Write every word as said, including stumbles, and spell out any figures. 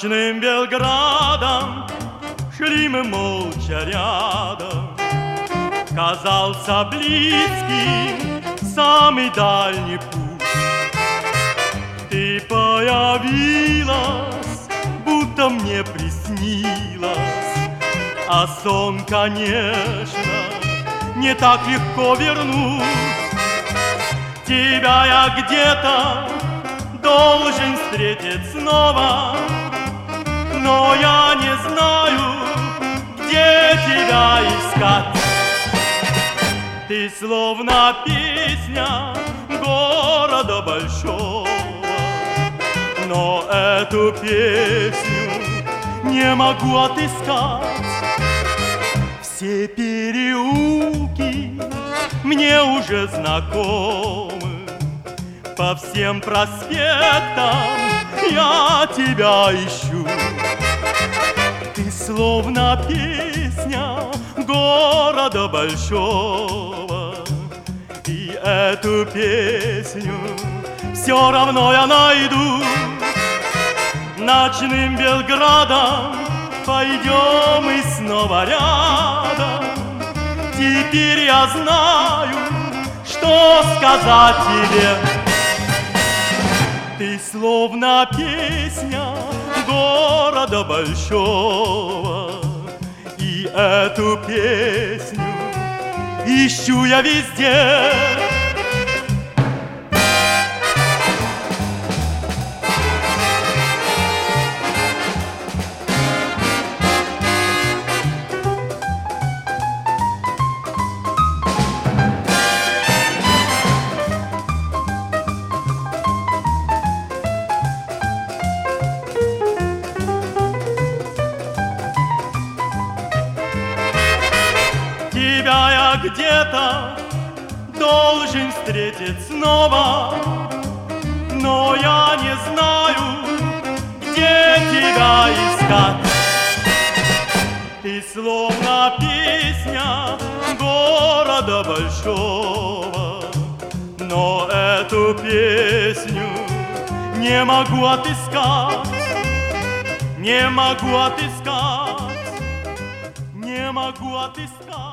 Ночным Белградом шли мы молча рядом. Казался близким самый дальний путь. Ты появилась, будто мне приснилась, а сон, конечно, не так легко вернуть. Тебя я где-то должен встретить снова, но я не знаю, где тебя искать. Ты словно песня города большого, но эту песню не могу отыскать. Все переулки мне уже знакомы, по всем проспектам я тебя ищу. Ты словно песня города большого, и эту песню все равно я найду. Ночным Белградом пойдем и снова рядом. Теперь я знаю, что сказать тебе. Ты словно песня города большого, и эту песню ищу я везде. Тебя я где-то должен встретить снова, но я не знаю, где тебя искать. Ты словно песня города большого, но эту песню не могу отыскать, не могу отыскать, не могу отыскать.